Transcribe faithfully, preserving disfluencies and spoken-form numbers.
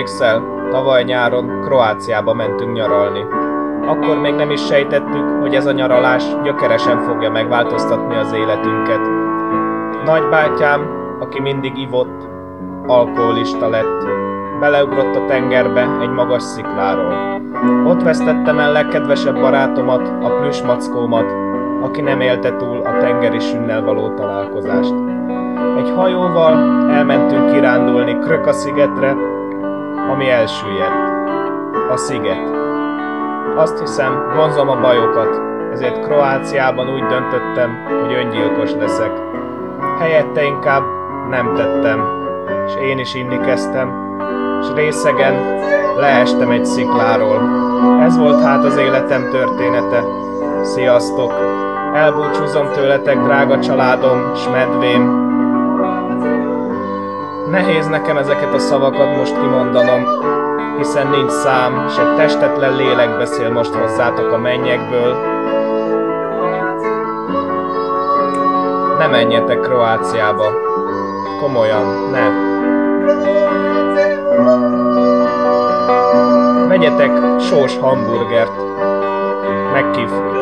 Emlékszel? Tavaly nyáron Kroáciába mentünk nyaralni. Akkor még nem is sejtettük, hogy ez a nyaralás gyökeresen fogja megváltoztatni az életünket. Nagybátyám, aki mindig ivott, alkoholista lett. Beleugrott a tengerbe egy magas szikláról. Ott vesztettem el legkedvesebb barátomat, a plüsmackómat, aki nem élte túl a tengeri sünnel való találkozást. Egy hajóval elmentünk kirándulni Kröka szigetre, ami elsüllyedt. A sziget. Azt hiszem, vonzom a bajokat, ezért Kroáciában úgy döntöttem, hogy öngyilkos leszek. Helyette inkább nem tettem, és én is inni kezdtem, és részegen leestem egy szikláról. Ez volt hát az életem története. Sziasztok! Elbúcsúzom tőletek, drága családom, s medvém. Nehéz nekem ezeket a szavakat most kimondanom, hiszen nincs szám, s egy testetlen lélek beszél most hozzátok a mennyekből. Ne menjetek Kroáciába. Komolyan, ne. Vegyetek sós hamburgert, meg kiflit.